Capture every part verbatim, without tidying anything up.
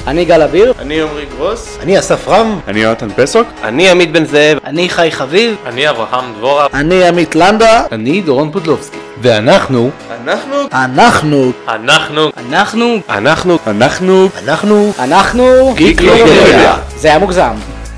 אני גל אביר. אני עומרי גרוס. אני אסף רם. אני יונתן פסוק. אני עמית בן זאב. אני חי חביב. אני אברהם דבורה. אני עמית לנדה. אני דורון פודלובסקי. ואנחנו אנחנו אנחנו אנחנו אנחנו אנחנו אנחנו אנחנו אנחנו גיקלופדיה. זה היה מוגזם.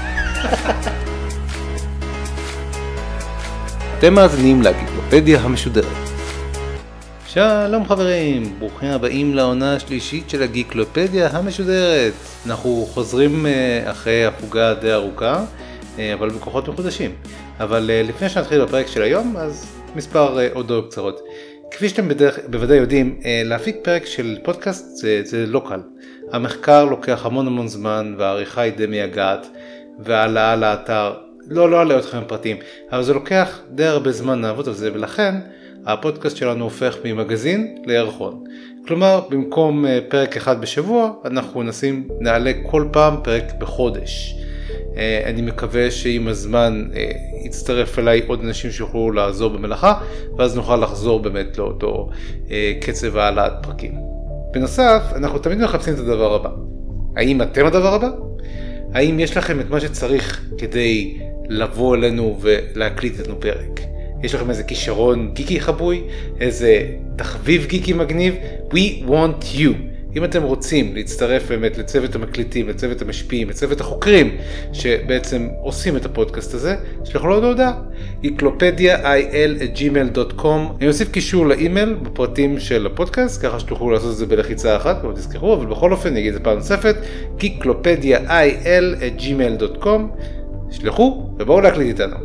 אתם מאזינים לגיקלופדיה המשודרת. שלום חברים, ברוכים הבאים לעונה השלישית של הגיקלופדיה המשודרת. אנחנו חוזרים אחרי הפוגה די ארוכה, אבל בכוחות מחודשים. אבל לפני שנתחיל בפרק של היום, אז מספר הודעות קצרות. כפי שאתם בדרך, בוודאי יודעים, להפיק פרק של פודקאסט זה, זה לא קל. המחקר לוקח המון המון זמן, והעריכה היא די מייגעת, והעלאה לאתר, לא, לא עלה אתכם פרטים, אבל זה לוקח די הרבה זמן לעבוד על זה, ולכן הפודקאסט שלנו הופך ממגזין לירחון. כלומר, במקום פרק אחד בשבוע, אנחנו נשים, נעלה כל פעם פרק בחודש. אני מקווה שעם הזמן יצטרף אליי עוד אנשים שיוכלו לעזור במלאכה, ואז נוכל לחזור באמת לאותו קצב העלאת פרקים. בנוסף, אנחנו תמיד מחפשים את הדבר הבא. האם אתם הדבר הבא? האם יש לכם את מה שצריך כדי לבוא אלינו ולהקליט לנו פרק? יש לכם איזה כישרון גיקי חבוי? איזה תחביב גיקי מגניב? We want you. אם אתם רוצים להצטרף באמת לצוות המקליטים, לצוות המשפיעים, לצוות החוקרים שבעצם עושים את הפודקאסט הזה, שלחו לו הודעה, גיקלופדיה איי אל את ג'ימייל דוט קום. אני אוסיף קישור לאימייל בפרטים של הפודקאסט, ככה שתוכלו לעשות את זה בלחיצה אחת, כמו תזכרו, אבל בכל אופן נגיד את זה פעם נוספת, גיקלופדיה איי אל את ג'ימייל דוט קום. שלחו ובואו להקליט איתנו.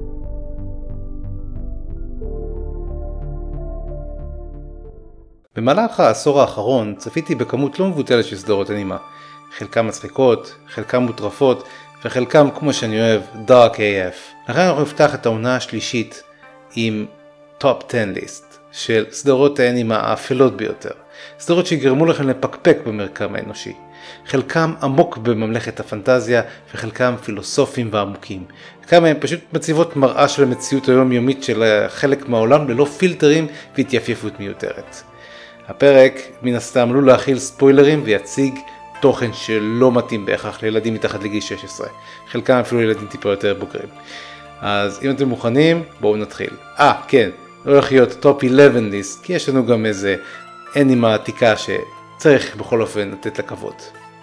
במהלך העשור האחרון צפיתי בכמות לא מבוטלת של סדרות אנימה. חלקם מצחיקות, חלקם מוטרפות, וחלקם, כמו שאני אוהב, דארק איי אף. לכן אנחנו נפתח את העונה השלישית עם טופ עשר ליסט של סדרות האנימה האפלות ביותר. סדרות שיגרמו לכם לפקפק במרקם האנושי. חלקם עמוק בממלכת הפנטזיה, וחלקם פילוסופיים ועמוקים. כמה הם פשוט מציבות מראה של המציאות היומיומית של חלק מהעולם ללא פילטרים והתייפייפות מיותרת. הפרק מן הסתם עלול להכיל ספוילרים ויציג תוכן שלא מתאים בהכרח לילדים מתחת לגיל שש עשרה. חלקם אפילו ילדים טיפה יותר בוגרים. אז אם אתם מוכנים, בואו נתחיל. אה, כן, לא הולך להיות טופ אחת עשר ליסט, כי יש לנו גם איזה אנימה עתיקה שצריך בכל אופן לתת לה כבוד.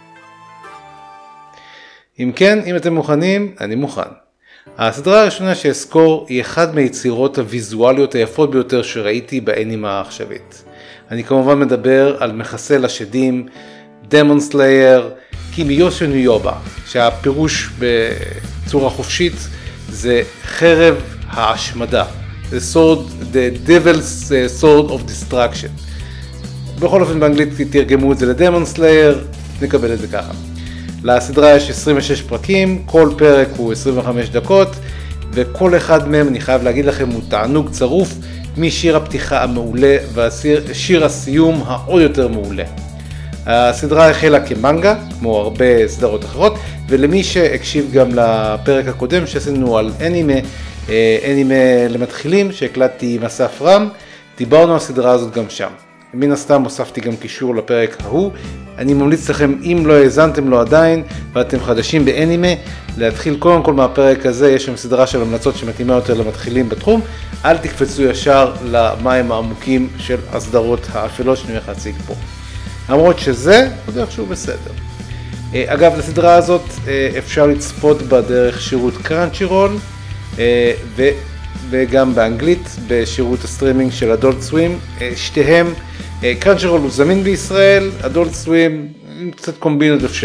אם כן, אם אתם מוכנים, אני מוכן. הסדרה הראשונה שאזכור היא אחד מהיצירות הוויזואליות היפות ביותר שראיתי באנימה העכשווית. אני כמובן מדבר על מחסל השדים, דמון סלייר, קימיושו נו יובה, שהפירוש בצורה חופשית זה חרב ההשמדה, the sword, the devil's sword of destruction. בכל אופן באנגלית תרגמו את זה לדמון סלייר, נקבל את זה ככה. לסדרה יש עשרים ושש פרקים, כל פרק הוא עשרים וחמש דקות, וכל אחד מהם אני חייב להגיד לכם הוא תענוג צרוף, משיר הפתיחה המעולה ושיר הסיום העוד יותר מעולה. הסדרה החלה כמנגה, כמו הרבה סדרות אחרות, ולמי שהקשיב גם לפרק הקודם שעשינו על אנימה, אנימה למתחילים שהקלטתי עם אסף רם, דיברנו על הסדרה הזאת גם שם. מן הסתם הוספתי גם קישור לפרק ההוא. אני ממליץ לכם, אם לא האזנתם לו עדיין ואתם חדשים באנימה, להתחיל קודם כל מהפרק הזה. יש שם סדרה של המלצות שמתאימה יותר למתחילים בתחום. אל תקפצו ישר למים העמוקים של הסדרות האפלות שאני הולך להציג פה, למרות שזה עוד איכשהו בסדר. אגב, לסדרה הזאת אפשר לצפות בה דרך שירות קראנצ'ירול ו... וגם באנגלית בשירות הסטרימינג של אדולט סווים. שתיהם, קראנצ'ירול הוא זמין בישראל, אדולט סווים קצת קומבינות אפשר.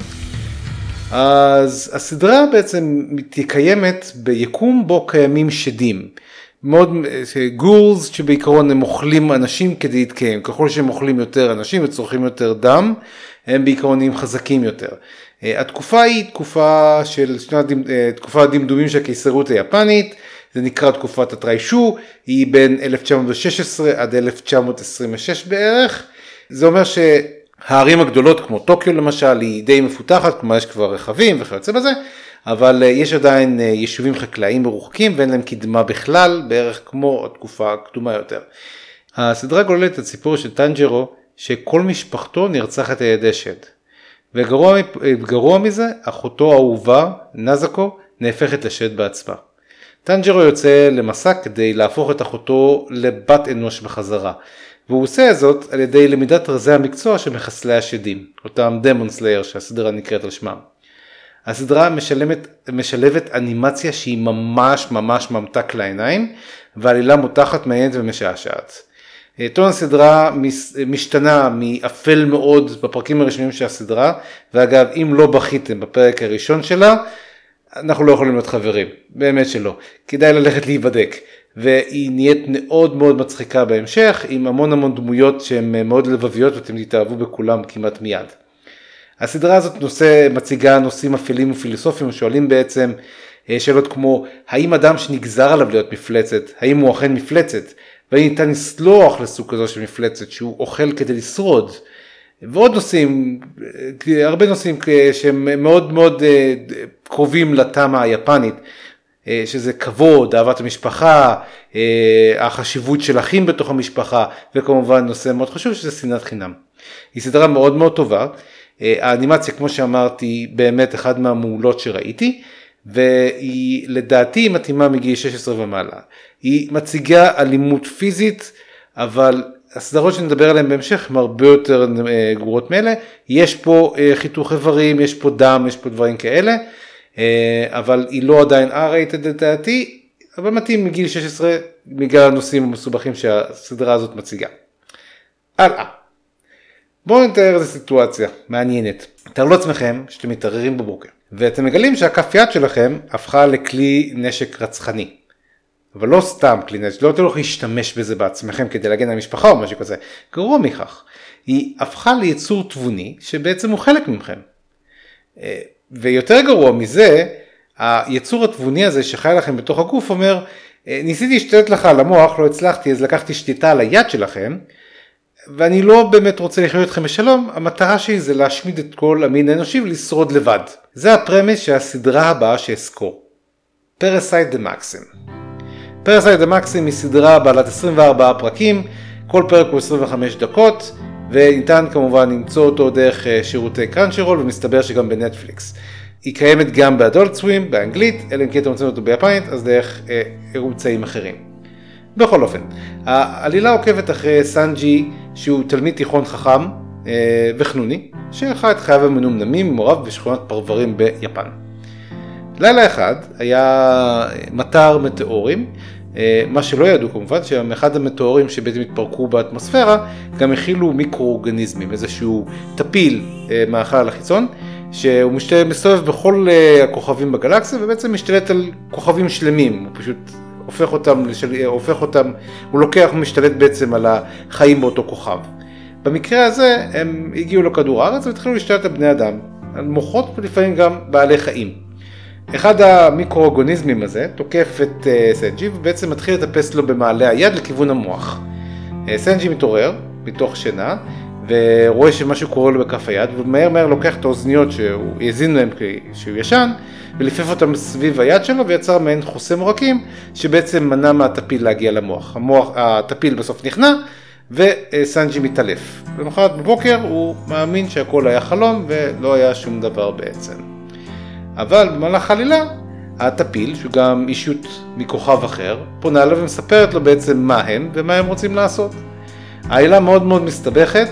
אז הסדרה בעצם קיימת ביקום בו קיימים שדים, מאוד גולס שבעיקרון הם אוכלים אנשים כדי להתקיים. ככל שהם אוכלים יותר אנשים וצורכים יותר דם, הם בעיקרון נהיים חזקים יותר. התקופה היא תקופה של תקופה הדמדומים של הקיסרות היפנית. זה נקרא תקופת הטריישו, היא בין אלף תשע מאות ושש עשרה עד אלף תשע מאות עשרים ושש בערך. זה אומר שהערים הגדולות כמו טוקיו למשל היא די מפותחת, כלומר יש כבר רכבים וכיוצא בזה, אבל יש עדיין יישובים חקלאיים מרוחקים ואין להם קדמה בכלל, בערך כמו התקופה הקדומה יותר. הסדרה גוללת את הסיפור של טנג'ירו, שכל משפחתו נרצחת על ידי שד. וגרוע גרוע מזה, אחותו האהובה, נזקו, נהפכת לשד בעצמה. טנג'ירו יוצא למסע כדי להפוך את אחותו לבת אנוש בחזרה, והוא עושה זאת על ידי למידת רזי המקצוע של מחסלי השדים, אותם דמון סלייר שהסדרה נקראת על שמם. הסדרה משלמת, משלבת אנימציה שהיא ממש ממש ממתק לעיניים, ועלילה מותחת, מעניינת ומשעשעת. טון הסדרה משתנה מאפל מאוד בפרקים הראשונים של הסדרה, ואגב, אם לא בכיתם בפרק הראשון שלה, אנחנו לא יכולים להיות חברים, באמת שלא. כדאי ללכת להיבדק. והיא נהיית מאוד מאוד מצחיקה בהמשך, עם המון המון דמויות שהן מאוד לבביות, ואתם תתאהבו בכולם כמעט מיד. הסדרה הזאת נושא, מציגה נושאים אפלים ופילוסופיים, שואלים בעצם שאלות כמו, האם אדם שנגזר עליו להיות מפלצת, האם הוא אכן מפלצת? והאם ניתן לסלוח לסוג כזו של מפלצת, שהוא אוכל כדי לשרוד? ועוד נושאים, הרבה נושאים שהם מאוד מאוד קרובים לתמה היפנית, שזה כבוד, אהבת המשפחה, החשיבות של אחים בתוך המשפחה, וכמובן נושא מאוד חשוב שזה שנאת חינם. היא סדרה מאוד מאוד טובה, האנימציה כמו שאמרתי באמת אחד מהמעולות שראיתי, והיא לדעתי מתאימה מגיל שש עשרה ומעלה. היא מציגה אלימות פיזית, אבל הסדרות שנדבר עליהן בהמשך הן הרבה יותר גרועות מאלה. יש פה חיתוך איברים, יש פה דם, יש פה דברים כאלה, אבל היא לא עדיין אר-רייטד לדעתי, אבל מתאים מגיל שש עשרה בגלל הנושאים המסובכים שהסדרה הזאת מציגה. הלאה. בואו נתאר איזו סיטואציה מעניינת. תארו לעצמכם שאתם מתערערים בבוקר, ואתם מגלים שהכף יד שלכם הפכה לכלי נשק רצחני. אבל לא סתם כלי נשק, לא תלכו להשתמש בזה בעצמכם כדי להגן על המשפחה או משהו כזה. גרוע מכך, היא הפכה ליצור תבוני שבעצם הוא חלק ממכם. ויותר גרוע מזה, היצור התבוני הזה שחי לכם בתוך הגוף אומר, ניסיתי להשתלט לך על המוח, לא הצלחתי, אז לקחתי שליטה על היד שלכם, ואני לא באמת רוצה לחיות אתכם בשלום, המטרה שלי זה להשמיד את כל המין האנושי ולשרוד לבד. זה הפרמיס שהסדרה הבאה שאזכור. Parasite the Maxim. Parasite the Maxim היא סדרה בעלת עשרים וארבעה פרקים, כל פרק הוא עשרים וחמש דקות, וניתן כמובן למצוא אותו דרך שירותי קראנצ'רול, ומסתבר שגם בנטפליקס. היא קיימת גם באדולט סווים, באנגלית, אלא אם כן אתם רוצים אותו ביפנית, אז דרך אה, ערוצאים אחרים. בכל אופן, העלילה עוקבת אחרי סנג'י, שהוא תלמיד תיכון חכם אה, וחנוני, שחי את חייו המנומנמים ממוריו בשכונת פרברים ביפן. לילה אחד היה מטר מטאורים, מה שלא ידעו כמובן, שאחד המטאורים שבעצם התפרקו באטמוספירה, גם הכילו מיקרואורגניזמים, איזשהו טפיל מהחלל החיצון, שהוא מסתובב בכל הכוכבים בגלקסיה, ובעצם משתלט על כוכבים שלמים, הוא פשוט הופך אותם, הופך אותם, הוא לוקח ומשתלט בעצם על החיים באותו כוכב. במקרה הזה הם הגיעו לכדור הארץ והתחילו להשתלט על בני אדם, על מוחות ולפעמים גם בעלי חיים. אחד המיקרואורגניזמים הזה תוקף את uh, סנג'י ובעצם מתחיל לטפס לו במעלה היד לכיוון המוח. Uh, סנג'י מתעורר מתוך שינה ורואה שמשהו קורה לו בכף היד, ומהר מהר לוקח את האוזניות שהוא האזין להם כשהוא ישן ולפף אותם סביב היד שלו ויצר מעין חוסם עורקים שבעצם מנע מהטפיל להגיע למוח. המוח, הטפיל בסוף נכנע וסנג'י מתעלף. למחרת בבוקר הוא מאמין שהכל היה חלום ולא היה שום דבר בעצם. אבל במהלך העלילה, הטפיל, שהוא גם אישות מכוכב אחר, פונה אליו ומספרת לו בעצם מה הם ומה הם רוצים לעשות. העלילה מאוד מאוד מסתבכת,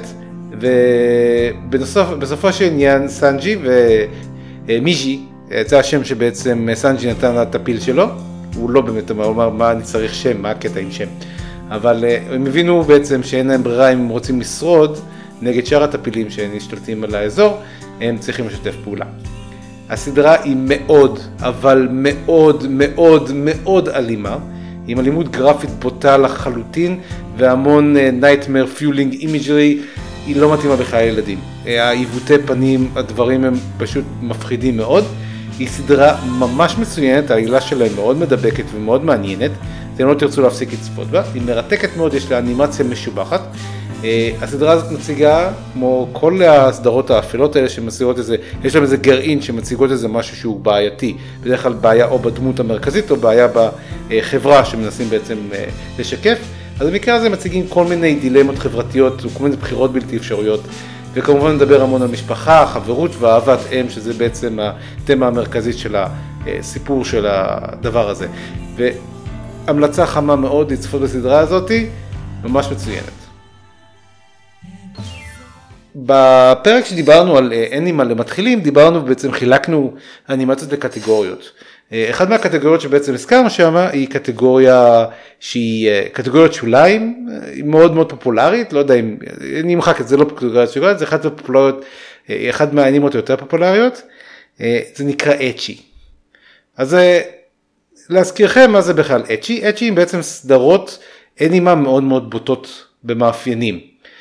ובסופו של עניין סנג'י ומיג'י, זה השם שבעצם סנג'י נתן לטפיל שלו, הוא לא באמת אמר, הוא אמר מה אני צריך שם, מה הקטע עם שם. אבל הם הבינו בעצם שאין להם ברירה אם הם רוצים לשרוד נגד שאר הטפילים שנשתלטים על האזור, הם צריכים לשתף פעולה. הסדרה היא מאוד, אבל מאוד מאוד מאוד אלימה, עם אלימות גרפית בוטה לחלוטין, והמון nightmare fueling imagery, היא לא מתאימה בכלל לילדים. העיוותי פנים, הדברים הם פשוט מפחידים מאוד. היא סדרה ממש מצוינת, העלילה שלה מאוד מדבקת ומאוד מעניינת, אתם לא תרצו להפסיק לצפות בה, היא מרתקת מאוד, יש לה אנימציה משובחת. הסדרה הזאת מציגה, כמו כל הסדרות האפלות האלה שמציגות איזה, יש להם איזה גרעין שמציגות איזה משהו שהוא בעייתי, בדרך כלל בעיה או בדמות המרכזית או בעיה בחברה שמנסים בעצם לשקף. אז במקרה הזה מציגים כל מיני דילמות חברתיות וכל מיני בחירות בלתי אפשריות, וכמובן נדבר המון על משפחה, חברות ואהבת אם, שזה בעצם התמה המרכזית של הסיפור של הדבר הזה. והמלצה חמה מאוד לצפות בסדרה הזאת, ממש מצוינת. בפרק שדיברנו על אנימה למתחילים, דיברנו ובעצם חילקנו אנימציות לקטגוריות. אחד מהקטגוריות שבעצם הזכרנו שם היא קטגוריה שהיא קטגוריית שוליים, היא מאוד מאוד פופולרית, לא יודע אם, אני אמחק את זה, לא קטגוריית שוליים, זה אחד מהפופולריות, אחד מהאנימות היותר פופולריות, זה נקרא אצ'י. אז להזכירכם מה זה בכלל אצ'י, אצ'י הם בעצם סדרות אנימה מאוד מאוד בוטות במאפיינים,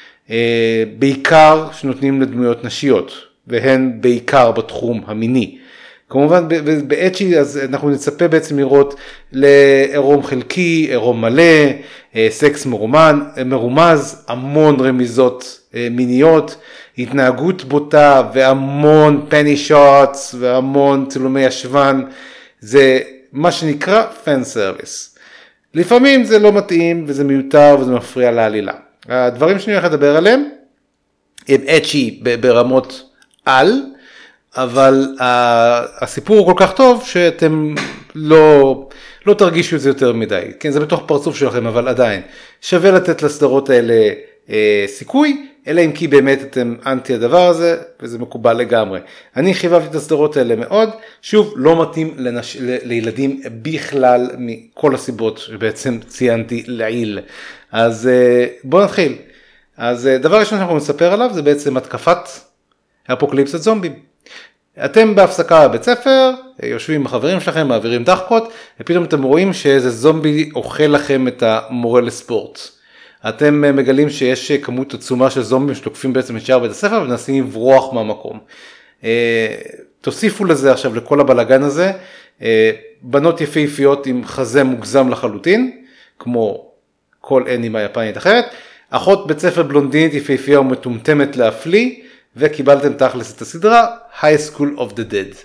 בעיקר שנותנים לדמויות נשיות, והן בעיקר בתחום המיני. כמובן באצ'י אז אנחנו נצפה בעצם לראות לעירום חלקי, עירום מלא, סקס מרומן, מרומז, המון רמיזות מיניות, התנהגות בוטה והמון פני שוטס והמון צילומי ישבן, זה מה שנקרא פן סרוויס. לפעמים זה לא מתאים וזה מיותר וזה מפריע לעלילה. הדברים שאני הולך לדבר עליהם הם אצ'י ברמות על, אבל הסיפור הוא כל כך טוב שאתם לא, לא תרגישו את זה יותר מדי. כן, זה בתוך פרצוף שלכם, אבל עדיין. שווה לתת לסדרות האלה אה, סיכוי, אלא אם כי באמת אתם אנטי הדבר הזה, וזה מקובל לגמרי. אני חיבבתי את הסדרות האלה מאוד, שוב, לא מתאים לנש... ל... לילדים בכלל מכל הסיבות שבעצם ציינתי לעיל. אז אה, בואו נתחיל. אז אה, דבר ראשון שאנחנו נספר עליו זה בעצם התקפת אפוקליפסת זומבים. אתם בהפסקה בבית ספר, יושבים עם החברים שלכם, מעבירים דחקות, ופתאום אתם רואים שאיזה זומבי אוכל לכם את המורה לספורט. אתם מגלים שיש כמות עצומה של זומבים שתוקפים בעצם את שער בית הספר, ומנסים לברוח מהמקום. תוסיפו לזה עכשיו לכל הבלגן הזה, בנות יפהפיות עם חזה מוגזם לחלוטין, כמו כל אנימה יפנית אחרת, אחות בית ספר בלונדינית יפהפייה ומטומטמת להפליא, וקיבלתם תכלס את הסדרה High School of the Dead.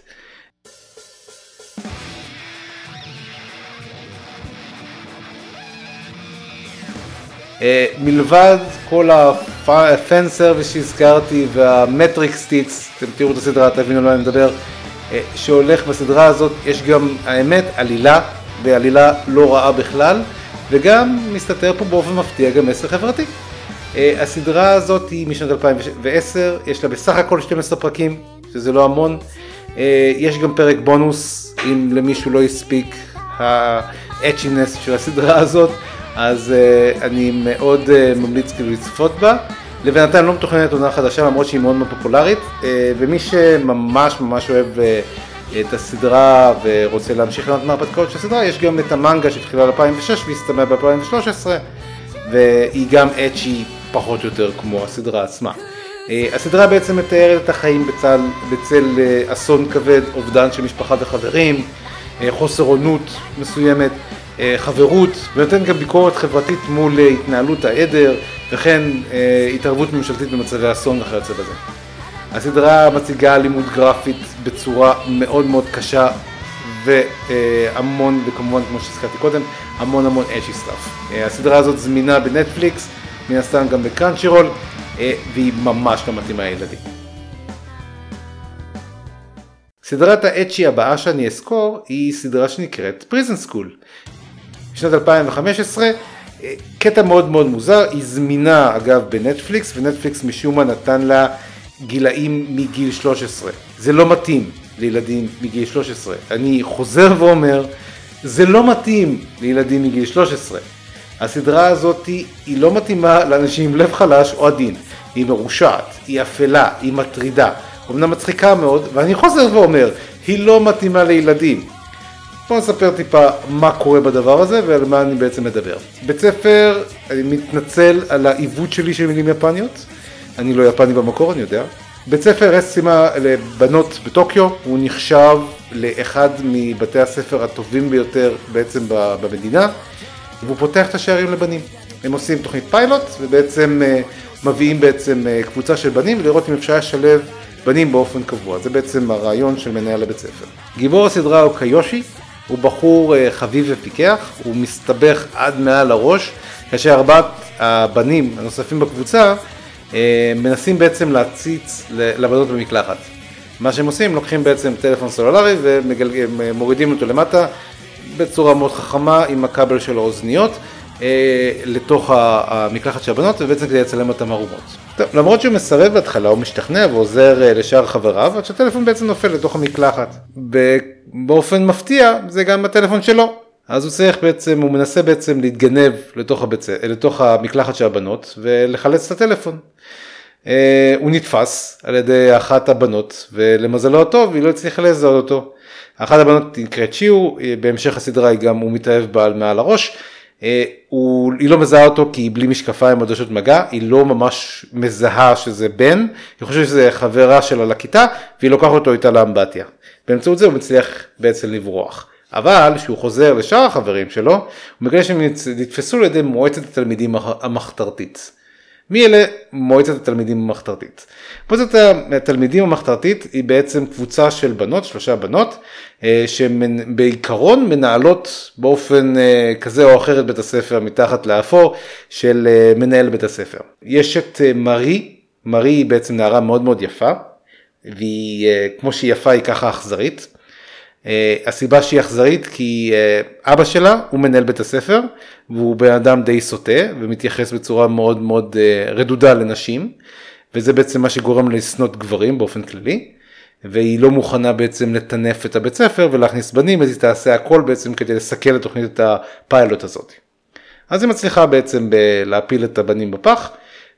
Uh, מלבד כל הפן סרוויס שהזכרתי והמטריקס טיץ, אתם תראו את הסדרה, תבינו לא אני מדבר, uh, שהולך בסדרה הזאת, יש גם האמת עלילה, ועלילה לא רעה בכלל, וגם מסתתר פה באופן מפתיע גם מסר חברתי. Uh, הסדרה הזאת היא משנת אלפיים ועשר, יש לה בסך הכל שנים עשר פרקים, שזה לא המון. Uh, יש גם פרק בונוס, אם למישהו לא הספיק האצ'ינס של הסדרה הזאת, אז uh, אני מאוד uh, ממליץ כאילו לצפות בה. לבינתיים לא מתוכננת עונה חדשה, למרות שהיא מאוד מאוד פופולרית, uh, ומי שממש ממש אוהב uh, את הסדרה ורוצה להמשיך לנות מהפתקאות של הסדרה, יש גם את המנגה שהתחילה ב-אלפיים ושש והסתיימה ב-אלפיים ושלוש עשרה, והיא גם אצ'י פחות או יותר כמו הסדרה עצמה. הסדרה בעצם מתארת את החיים בצל, בצל אסון כבד, אובדן של משפחה וחברים, חוסר עונות מסוימת, חברות, ונותן גם ביקורת חברתית מול התנהלות העדר, וכן התערבות ממשלתית במצבי אסון וכיוצא בזה. הסדרה מציגה לימוד גרפית בצורה מאוד מאוד קשה, והמון, וכמובן כמו שהזכרתי קודם, המון המון אצ'י סטאפ. הסדרה הזאת זמינה בנטפליקס, מן הסתם גם בקראנצ'ירול, והיא ממש לא מתאימה לילדים. סדרת האצ'י הבאה שאני אזכור היא סדרה שנקראת פריזן סקול. בשנת אלפיים וחמש עשרה, קטע מאוד מאוד מוזר, היא זמינה אגב בנטפליקס, ונטפליקס משום מה נתן לה גילאים מגיל שלוש עשרה. זה לא מתאים לילדים מגיל שלוש עשרה. אני חוזר ואומר, זה לא מתאים לילדים מגיל שלוש עשרה. הסדרה הזאת היא, היא לא מתאימה לאנשים עם לב חלש או עדין. היא מרושעת, היא אפלה, היא מטרידה. אמנם מצחיקה מאוד, ואני חוזר ואומר, היא לא מתאימה לילדים. בואו נספר טיפה מה קורה בדבר הזה ועל מה אני בעצם מדבר. בית ספר, אני מתנצל על העיוות שלי של מילים יפניות. אני לא יפני במקור, אני יודע. בית ספר רסימה לבנות בטוקיו, הוא נחשב לאחד מבתי הספר הטובים ביותר בעצם במדינה, והוא פותח את השערים לבנים. הם עושים תוכנית פיילוט ובעצם מביאים בעצם קבוצה של בנים לראות אם אפשר לשלב בנים באופן קבוע. זה בעצם הרעיון של מנהל הבית ספר. גיבור הסדרה הוא קיושי, הוא בחור חביב ופיקח, הוא מסתבך עד מעל הראש, כאשר ארבעת הבנים הנוספים בקבוצה מנסים בעצם להציץ לבנות במקלחת. מה שהם עושים, לוקחים בעצם טלפון סלולרי ומורידים אותו למטה בצורה מאוד חכמה עם הכבל של האוזניות לתוך המקלחת של הבנות, ובעצם כדי לצלם אותם ערומות. טוב, למרות שהוא מסרב בהתחלה, הוא משתכנע ועוזר לשאר חבריו, עד שהטלפון בעצם נופל לתוך המקלחת. באופן מפתיע, זה גם הטלפון שלו. אז הוא צריך בעצם, הוא מנסה בעצם להתגנב לתוך, הבצ... לתוך המקלחת של הבנות ולחלץ את הטלפון. הוא נתפס על ידי אחת הבנות, ולמזלו הטוב היא לא הצליחה לזהות אותו. אחת הבנות נקראת שיו, בהמשך הסדרה היא גם הוא מתאהב בה מעל הראש. הוא, היא לא מזהה אותו כי היא בלי משקפיים עדשות מגע, היא לא ממש מזהה שזה בן, היא חושבת שזה חברה שלה לכיתה, והיא לוקחת אותו איתה לאמבטיה. באמצעות זה הוא מצליח בעצם לברוח. אבל כשהוא חוזר לשאר החברים שלו, הוא מגלה שהם נתפסו על ידי מועצת התלמידים המחתרתית. מי אלה מועצת התלמידים המחתרתית? מועצת התלמידים המחתרתית היא בעצם קבוצה של בנות, שלושה בנות, שבעיקרון מנהלות באופן כזה או אחר את בית הספר מתחת לאפור של מנהל בית הספר. יש את מרי, מרי היא בעצם נערה מאוד מאוד יפה, והיא כמו שהיא יפה היא ככה אכזרית. הסיבה שהיא אכזרית כי אבא שלה הוא מנהל בית הספר, והוא בן אדם די סוטה ומתייחס בצורה מאוד מאוד רדודה לנשים, וזה בעצם מה שגורם לסנות גברים באופן כללי, והיא לא מוכנה בעצם לטנף את הבית ספר ולהכניס בנים, אז היא תעשה הכל בעצם כדי לסכל את תוכנית הפיילוט הזאת. אז היא מצליחה בעצם להפיל את הבנים בפח,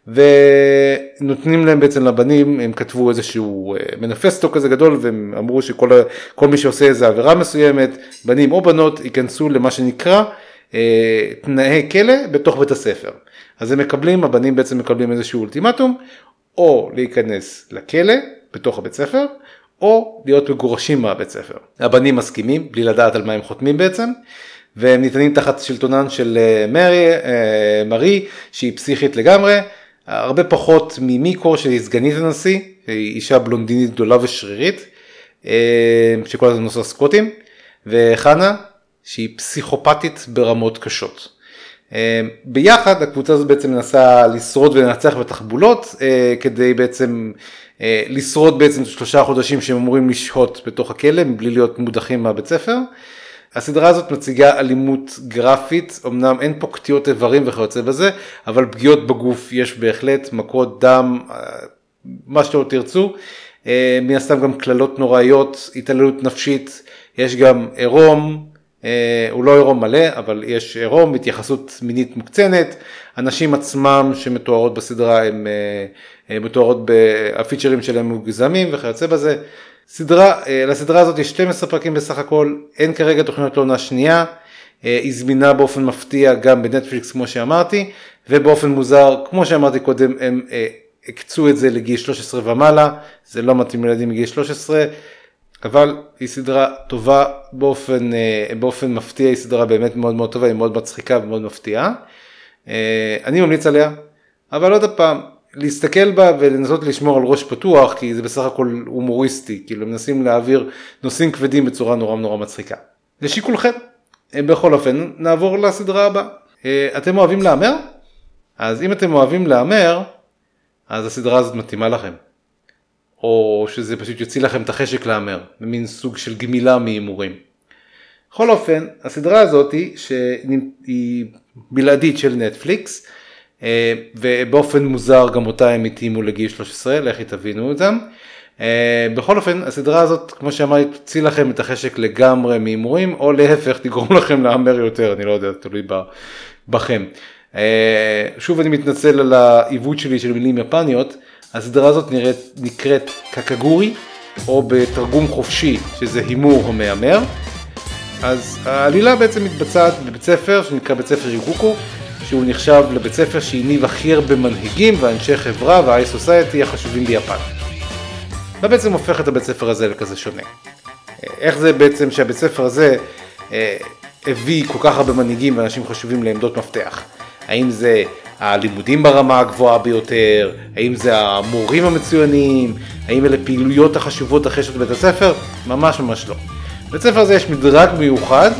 ונותנים להם בעצם לבנים, הם כתבו איזשהו מנפסטו כזה גדול, והם אמרו שכל כל מי שעושה איזו עבירה מסוימת, בנים או בנות, ייכנסו למה שנקרא תנאי כלא בתוך בית הספר. אז הם מקבלים, הבנים בעצם מקבלים איזשהו אולטימטום, או להיכנס לכלא בתוך הבית ספר, או להיות מגורשים מהבית ספר. הבנים מסכימים, בלי לדעת על מה הם חותמים בעצם, והם ניתנים תחת שלטונן של מרי, מרי, שהיא פסיכית לגמרי, הרבה פחות ממיקו שהיא סגנית הנשיא, היא אישה בלונדינית גדולה ושרירית, שכל הזמן נושא סקוטים, וחנה שהיא פסיכופתית ברמות קשות. ביחד הקבוצה הזאת בעצם מנסה לשרוד ולנצח בתחבולות, כדי בעצם לשרוד בעצם שלושה חודשים שהם אמורים לשהות בתוך הכלא, מבלי להיות מודחים מהבית ספר. הסדרה הזאת מציגה אלימות גרפית, אמנם אין פה קטיעות איברים וכיוצא בזה, אבל פגיעות בגוף יש בהחלט, מכות דם, מה שלא תרצו, מן הסתם גם כללות נוראיות, התעללות נפשית, יש גם עירום, הוא לא עירום מלא, אבל יש עירום, התייחסות מינית מוקצנת, אנשים עצמם שמתוארות בסדרה הם מתוארות בפיצ'רים שלהם מוגזמים וכיוצא בזה. סדרה, לסדרה הזאת יש שנים עשר פרקים בסך הכל, אין כרגע תוכניות לעונה שנייה, היא זמינה באופן מפתיע גם בנטפליקס כמו שאמרתי, ובאופן מוזר, כמו שאמרתי קודם, הם הקצו את זה לגיל שלוש עשרה ומעלה, זה לא מתאים לילדים מגיל שלוש עשרה, אבל היא סדרה טובה באופן, באופן מפתיע, היא סדרה באמת מאוד מאוד טובה, היא מאוד מצחיקה ומאוד מפתיעה, אני ממליץ עליה, אבל עוד הפעם, להסתכל בה ולנסות לשמור על ראש פתוח, כי זה בסך הכל הומוריסטי, כאילו מנסים להעביר נושאים כבדים בצורה נורא נורא מצחיקה. לשיקולכם, בכל אופן, נעבור לסדרה הבאה. אתם אוהבים לאמר? אז אם אתם אוהבים לאמר, אז הסדרה הזאת מתאימה לכם. או שזה פשוט יוציא לכם את החשק לאמר, במין סוג של גמילה מהימורים. בכל אופן, הסדרה הזאת שהיא בלעדית של נטפליקס, ובאופן מוזר גם אותה הם התאימו לגיל שלוש עשרה, לכי תבינו אותם. בכל אופן, הסדרה הזאת, כמו שאמרתי, תוציא לכם את החשק לגמרי מהימורים, או להפך, תגרום לכם לאמר יותר, אני לא יודע, תלוי בכם. שוב אני מתנצל על העיוות שלי של מילים יפניות, הסדרה הזאת נראית, נקראת קקגורי, או בתרגום חופשי, שזה הימור או מאמר. אז העלילה בעצם מתבצעת בבית ספר, שנקרא בית ספר יוקוקו, שהוא נחשב לבית ספר שהניב הכי הרבה מנהיגים ואנשי חברה והאי סוסייטי החשובים ביפן. מה בעצם הופך את הבית ספר הזה לכזה שונה? איך זה בעצם שהבית ספר הזה אה, הביא כל כך הרבה מנהיגים ואנשים חשובים לעמדות מפתח? האם זה הלימודים ברמה הגבוהה ביותר? האם זה המורים המצוינים? האם אלה פעילויות החשובות אחרי שעות בית הספר? ממש ממש לא. בבית הספר הזה יש מדרג מיוחד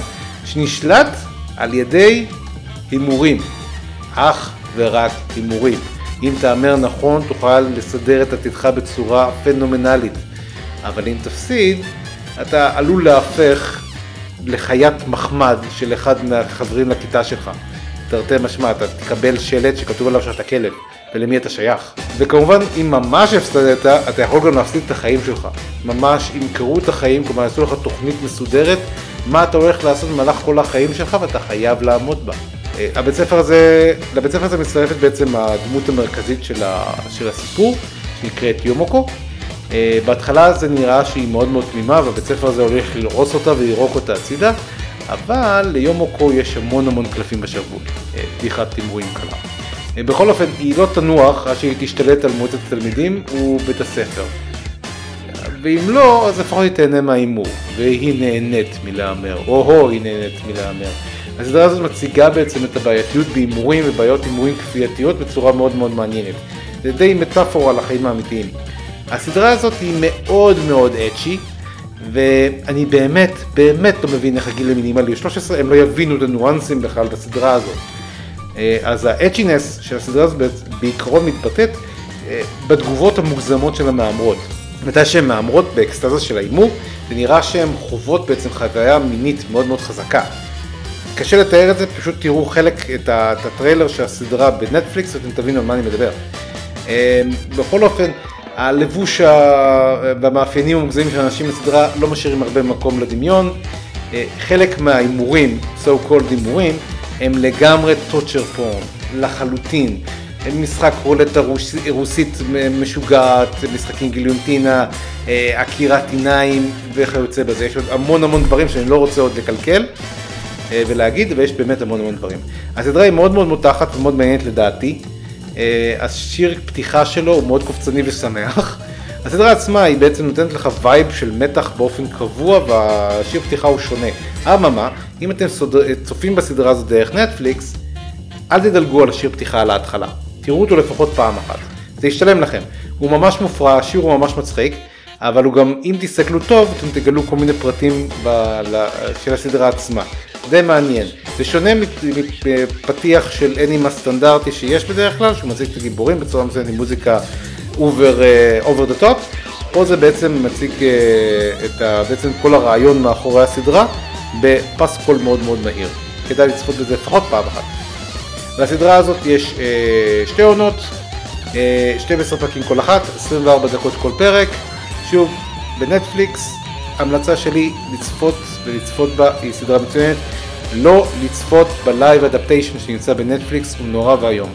שנשלט על ידי הימורים. אך ורק הימורים. אם תאמר נכון, תוכל לסדר את עתידך בצורה פנומנלית. אבל אם תפסיד, אתה עלול להפך לחיית מחמד של אחד מהחברים לכיתה שלך. תרתי משמע, אתה תקבל שלט שכתוב עליו שאתה כלב, ולמי אתה שייך. וכמובן, אם ממש הפסדת, אתה יכול גם להפסיד את החיים שלך. ממש ימכרו את החיים, כלומר, יעשו לך תוכנית מסודרת, מה אתה הולך לעשות במהלך כל החיים שלך, ואתה חייב לעמוד בה. הבית ספר הזה, לבית ספר הזה מצטרפת בעצם הדמות המרכזית של, ה, של הסיפור, שנקראת יומוקו. בהתחלה זה נראה שהיא מאוד מאוד תמימה, והבית ספר הזה הולך ללרוס אותה וירוק אותה הצידה, אבל ליומוקו יש המון המון קלפים בשרוול, פתיחת תימורים קלה. בכל אופן, היא לא תנוח עד שהיא תשתלט על מועצת התלמידים ובית הספר. ואם לא, אז לפחות היא תהנה מהאימור, והיא נהנית מלאמר, או-הו, היא נהנית מלאמר. הסדרה הזאת מציגה בעצם את הבעייתיות באימורים ובעיות אימורים כפייתיות בצורה מאוד מאוד מעניינת. זה די מטאפורה לחיים האמיתיים. הסדרה הזאת היא מאוד מאוד אצ'י, ואני באמת, באמת לא מבין איך הגיל המינימלי שלוש עשרה, הם לא יבינו את הניואנסים בכלל בסדרה הזאת. אז האצ'ינס של הסדרה הזאת בעיקרון מתבטאת בתגובות המוגזמות של המאמרות. מתי שהן מאמרות באקסטזה של האימור, זה נראה שהן חוות בעצם חוויה מינית מאוד מאוד חזקה. קשה לתאר את זה, פשוט תראו חלק את הטריילר של הסדרה בנטפליקס, ואתם תבינו על מה אני מדבר. בכל אופן, הלבוש והמאפיינים המוגזמים של אנשים בסדרה לא משאירים הרבה מקום לדמיון. חלק מהאימורים, so called אימורים, הם לגמרי torture porn, לחלוטין. משחק רולטה רוסית משוגעת, משחקים גיליונטינה, עקירת עיניים וכיוצא בזה. יש עוד המון המון דברים שאני לא רוצה עוד לקלקל ולהגיד, ויש באמת המון המון דברים. הסדרה היא מאוד מאוד מותחת ומאוד מעניינת לדעתי. השיר פתיחה שלו הוא מאוד קופצני ושמח. הסדרה עצמה היא בעצם נותנת לך וייב של מתח באופן קבוע, והשיר פתיחה הוא שונה. אממה, אם אתם צופים בסדרה הזאת דרך נטפליקס, אל תדלגו על השיר פתיחה על ההתחלה. תראו אותו לפחות פעם אחת. זה ישתלם לכם. הוא ממש מופרע, השיר הוא ממש מצחיק, אבל הוא גם, אם תסתכלו טוב, אתם תגלו כל מיני פרטים של הסדרה עצמה. זה מעניין. זה שונה מפתיח של אנימה סטנדרטי שיש בדרך כלל, שהוא מציג את הגיבורים בצורה מסוימת עם מוזיקה over, over the top. פה זה בעצם מציג את ה, בעצם כל הרעיון מאחורי הסדרה בפסקול מאוד מאוד מהיר. כדאי לצפות בזה לפחות פעם אחת. בסדרה הזאת יש אה, שתי עונות, אה, שתים עשרה פרקים כל אחת, עשרים וארבע דקות כל פרק. שוב, בנטפליקס, המלצה שלי לצפות ולצפות בה, היא סדרה מצוינת. לא לצפות בלייב אדפטיישן שנמצא בנטפליקס, הוא נורא והיום.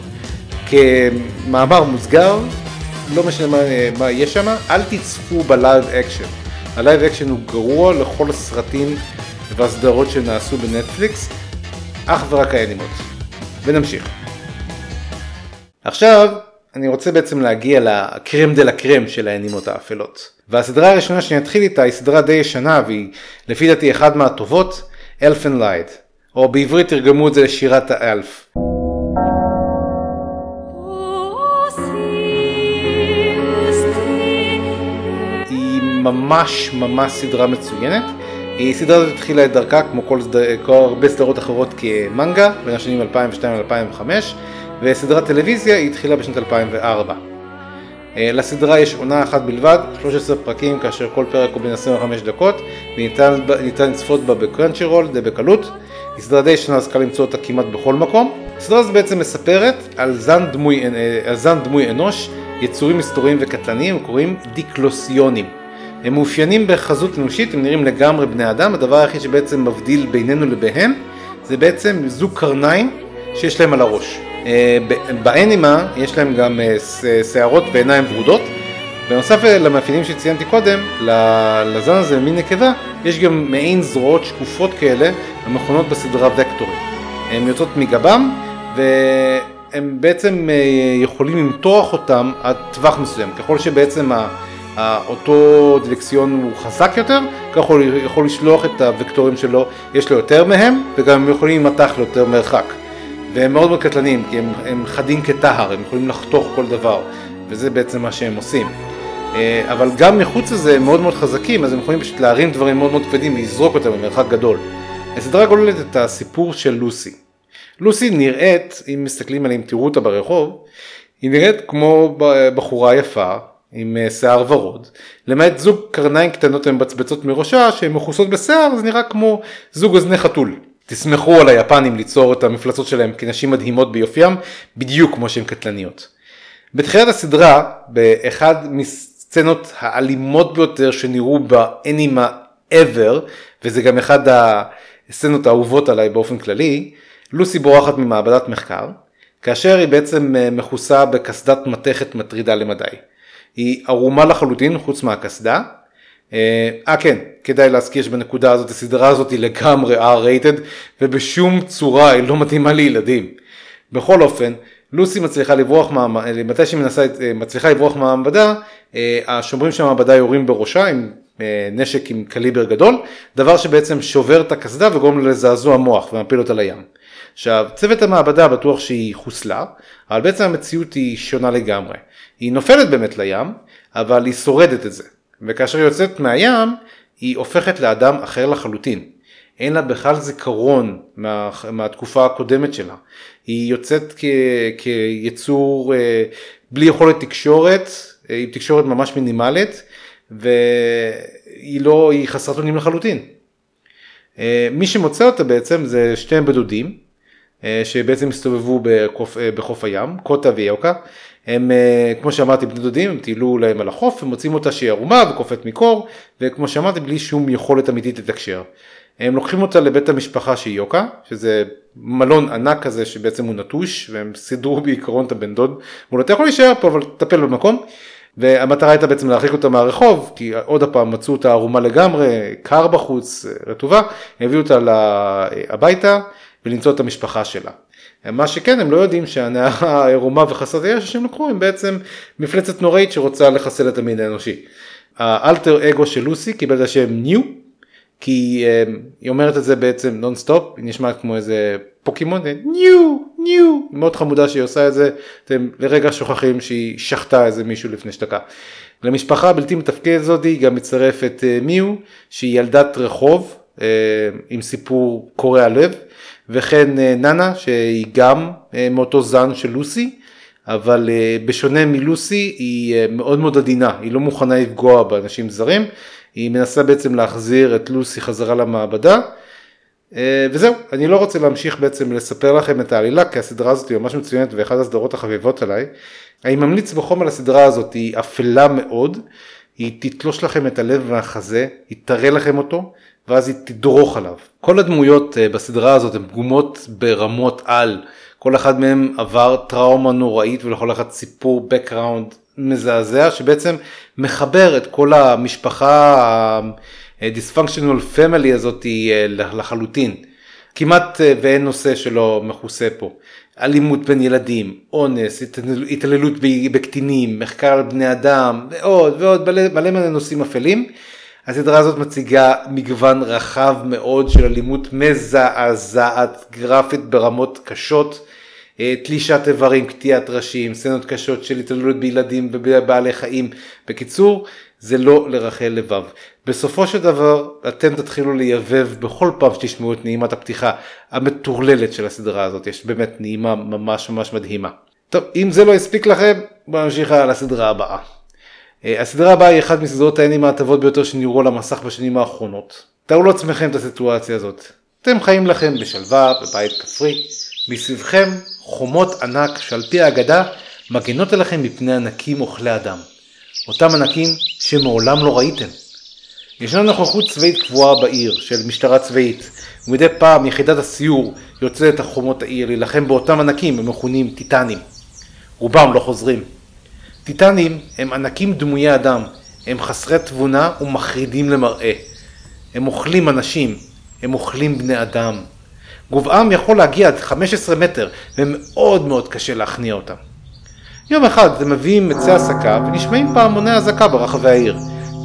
כמאמר מוסגר, לא משנה מה, מה יש שם, אל תצפו בלייב אקשן. הלייב אקשן הוא גרוע לכל הסרטים והסדרות שנעשו בנטפליקס, אך ורק האנימות. ונמשיך. עכשיו, אני רוצה בעצם להגיע לקרם דה לקרם של האנימות האפלות. והסדרה הראשונה שאני אתחיל איתה היא סדרה די ישנה, והיא לפי דעתי אחד מהטובות, Elf and Light, או בעברית תרגמו את זה לשירת האלף. היא ממש ממש סדרה מצוינת. היא סדרה הזאת התחילה את דרכה כמו כל, כל הרבה סדרות אחרות כמנגה בין השנים אלפיים ושתיים עד אלפיים וחמש, וסדרת טלוויזיה היא התחילה בשנת אלפיים וארבע. לסדרה יש עונה אחת בלבד, שלוש עשרה פרקים, כאשר כל פרק הוא בין עשרים וחמש דקות, וניתן ניתן לצפות בה בקרנצ'רול די בקלות. היא סדרה די ישנה, אז קל למצוא אותה כמעט בכל מקום. הסדרה הזאת בעצם מספרת על זן דמוי, על זן דמוי אנוש, יצורים מסתוריים וקטלניים, קוראים דיקלוסיונים. הם מאופיינים בחזות אנושית, הם נראים לגמרי בני אדם. הדבר היחיד שבעצם מבדיל בינינו לביהם זה בעצם זוג קרניים שיש להם על הראש. באנימה יש להם גם שערות ועיניים ורודות. בנוסף למאפיינים שציינתי קודם, לזן הזה מין נקבה יש גם מעין זרועות שקופות כאלה המכונות בסדרה וקטורים. הן יוצאות מגבם והם בעצם יכולים למתוח אותם עד טווח מסוים. ככל שבעצם אותו דילקסיון הוא חזק יותר, כך הוא יכול לשלוח את הוקטורים שלו, יש לו יותר מהם, וגם הם יכולים למתח ליותר מרחק. והם מאוד מאוד קטלניים, כי הם, הם חדים כטהר, הם יכולים לחתוך כל דבר, וזה בעצם מה שהם עושים. אבל גם מחוץ לזה הם מאוד מאוד חזקים, אז הם יכולים פשוט להרים דברים מאוד מאוד כבדים ולזרוק אותם במרחק גדול. הסדרה גוללת את הסיפור של לוסי. לוסי נראית, אם מסתכלים עליהם, תראו אותה ברחוב, היא נראית כמו בחורה יפה, עם שיער ורוד, למעט זוג קרניים קטנות מבצבצות מראשה, שהן מכוסות בשיער, זה נראה כמו זוג אוזני חתול. תסמכו על היפנים ליצור את המפלצות שלהם כנשים מדהימות ביופיים, בדיוק כמו שהן קטלניות. בתחילת הסדרה, באחד מסצנות האלימות ביותר שנראו באנימה ever, וזה גם אחד הסצנות האהובות עליי באופן כללי, לוסי בורחת ממעבדת מחקר, כאשר היא בעצם מכוסה בקסדת מתכת מטרידה למדי. היא ערומה לחלוטין חוץ מהקסדה. אה כן, כדאי להזכיר שבנקודה הזאת הסדרה הזאת היא לגמרי אר-רייטד, ובשום צורה היא לא מתאימה לילדים. בכל אופן, לוסי מצליחה לברוח, מתי שהיא מנסה, מצליחה לברוח מהמעבדה, השומרים של המעבדה יורים בראשה עם נשק עם קליבר גדול, דבר שבעצם שובר את הקסדה וגורם לה לזעזוע מוח ומפיל אותה לים. עכשיו, צוות המעבדה בטוח שהיא חוסלה, אבל בעצם המציאות היא שונה לגמרי. היא נופלת באמת לים, אבל היא שורדת את זה. וכאשר היא יוצאת מהים, היא הופכת לאדם אחר לחלוטין. אין לה בכלל זיכרון מה, מהתקופה הקודמת שלה. היא יוצאת כ, כיצור בלי יכולת תקשורת, עם תקשורת ממש מינימלית, והיא לא, היא חסרת אונים לחלוטין. מי שמוצא אותה בעצם זה שתי בדודים, שבעצם הסתובבו בחוף, בחוף הים, קוטה ויוקה. הם, כמו שאמרתי, בני דודים, הם טיילו להם על החוף, הם מוצאים אותה שהיא ערומה וקופאת מקור, וכמו שאמרתי, בלי שום יכולת אמיתית לתקשר. הם לוקחים אותה לבית המשפחה שהיא יוקה, שזה מלון ענק כזה שבעצם הוא נטוש, והם סידרו בעיקרון את הבן דוד. הוא לא אתה יכול להישאר פה, אבל תטפל במקום. והמטרה הייתה בעצם להרחיק אותה מהרחוב, כי עוד הפעם מצאו אותה ערומה לגמרי, קר בחוץ, רטובה, הביאו אותה הביתה ולמצוא את המשפחה שלה. מה שכן, הם לא יודעים שהנערה הערומה וחסרת הישע שהם לקחו, הם בעצם מפלצת נוראית שרוצה לחסל את המין האנושי. האלטר אגו של לוסי קיבל את השם ניו, כי היא אומרת את זה בעצם נון-סטופ, היא נשמעת כמו איזה פוקימון, ניו, ניו, מאוד חמודה שהיא עושה את זה, אתם לרגע שוכחים שהיא שחטה איזה מישהו לפני שתקה. למשפחה הבלתי מתפקדת הזאת היא גם מצרפת מיו, שהיא ילדת רחוב, עם סיפור קורע לב, וכן ננה שהיא גם מאותו זן של לוסי, אבל בשונה מלוסי היא מאוד מאוד עדינה, היא לא מוכנה לפגוע באנשים זרים, היא מנסה בעצם להחזיר את לוסי חזרה למעבדה, וזהו, אני לא רוצה להמשיך בעצם לספר לכם את העלילה, כי הסדרה הזאת היא ממש מצוינת ואחת הסדרות החביבות עליי. אני ממליץ בחום על הסדרה הזאת, היא אפלה מאוד, היא תתלוש לכם את הלב והחזה, היא תראה לכם אותו, ואז היא תדרוך עליו. כל הדמויות בסדרה הזאת הן פגומות ברמות על, כל אחד מהם עבר טראומה נוראית ולכל אחד סיפור background מזעזע, שבעצם מחבר את כל המשפחה ה-dysfunctional family הזאת לחלוטין. כמעט ואין נושא שלא מכוסה פה. אלימות בין ילדים, אונס, התעללות בקטינים, מחקר על בני אדם, ועוד ועוד מלא מלא נושאים אפלים. הסדרה הזאת מציגה מגוון רחב מאוד של אלימות מזעזעת, גרפית ברמות קשות, תלישת איברים, קטיעת ראשים, סצנות קשות של התעללות בילדים ובבעלי חיים. בקיצור, זה לא לרחל לבב. בסופו של דבר, אתם תתחילו לייבב בכל פעם שתשמעו את נעימת הפתיחה המטורללת של הסדרה הזאת. יש באמת נעימה ממש ממש מדהימה. טוב, אם זה לא הספיק לכם, בואו נמשיך על הסדרה הבאה. הסדרה הבאה היא אחת מסדרות האנימה הטובות ביותר שנראו על המסך בשנים האחרונות. תארו לעצמכם את הסיטואציה הזאת. אתם חיים לכם בשלווה, בבית כפרי. מסביבכם חומות ענק שעל פי האגדה מגנות עליכם מפני ענקים אוכלי אדם. אותם ענקים שמעולם לא ראיתם. ישנה נוכחות צבאית קבועה בעיר של משטרה צבאית, ומדי פעם יחידת הסיור יוצאת את החומות העיר להילחם באותם ענקים המכונים טיטנים. רובם לא חוזרים. טיטנים הם ענקים דמויי אדם, הם חסרי תבונה ומחרידים למראה. הם אוכלים אנשים, הם אוכלים בני אדם. גובהם יכול להגיע עד חמישה עשר מטר, ומאוד מאוד קשה להכניע אותם. יום אחד הם מביאים מצי הסקה ונשמעים פעמוני הזקה ברחבי העיר.